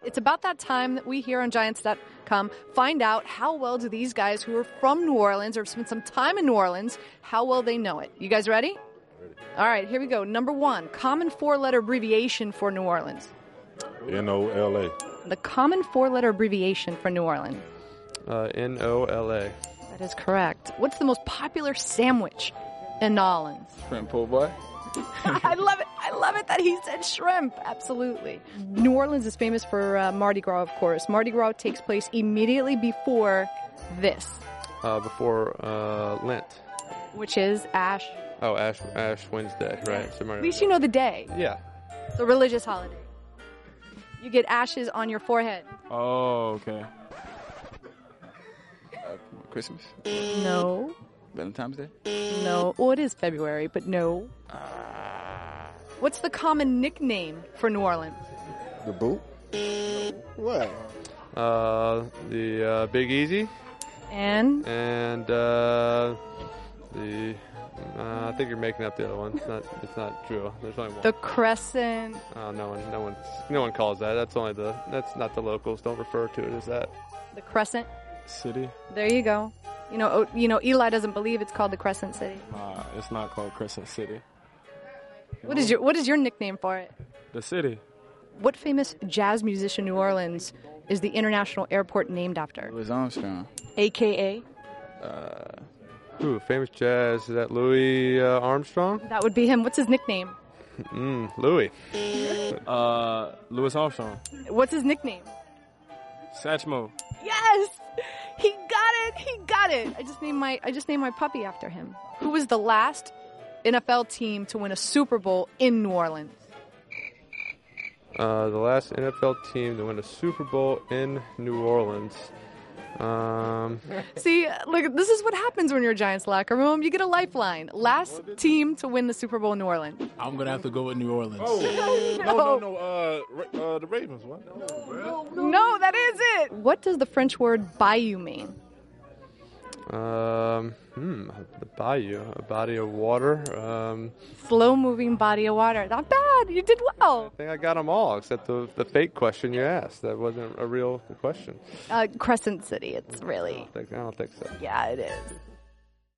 It's about that time that we here on Giants.com find out how well do these guys who are from New Orleans or spent some time in New Orleans, how well they know it. You guys ready? Ready. All right, here we go. Number one, common four-letter abbreviation for New Orleans. N-O-L-A. The common four-letter abbreviation for New Orleans. N-O-L-A. That is correct. What's the most popular sandwich in New Orleans? Shrimp po' boy. I love it. I love it that he said shrimp. Absolutely. New Orleans is famous for Mardi Gras, of course. Mardi Gras takes place immediately before this. Before Lent. Which is Ash. Oh, Ash Wednesday, right. So At least you know the day. Yeah. It's a religious holiday. You get ashes on your forehead. Oh, okay. Christmas? No. Valentine's Day? No. Well, it is February, but no. What's the common nickname for New Orleans? The boot? What? The Big Easy. And? And I think you're making up the other one. It's not true. There's only one. The Crescent. Oh, no one calls that. That's not the locals. Don't refer to it as that. The Crescent City? There you go. You know, Eli doesn't believe it's called the Crescent City. It's not called Crescent City. What is your nickname for it? The city. What famous jazz musician New Orleans is the international airport named after? Louis Armstrong. AKA? Famous jazz. Is that Louis Armstrong? That would be him. What's his nickname? Louis. Louis Armstrong. What's his nickname? Satchmo. Yes! He got it! I just named my puppy after him. Who was the last NFL team to win a Super Bowl in New Orleans? The last NFL team to win a Super Bowl in New Orleans. See, look, this is what happens when you're a Giants locker room. You get a lifeline. Last team to win the Super Bowl in New Orleans. I'm going to have to go with New Orleans. No. The Ravens. What? No, that is it. What does the French word bayou mean? The bayou, a body of water. Slow-moving body of water. Not bad. You did well. I think I got them all, except the fake question you asked. That wasn't a real question. Crescent City. It's really. I don't think so. Yeah, it is.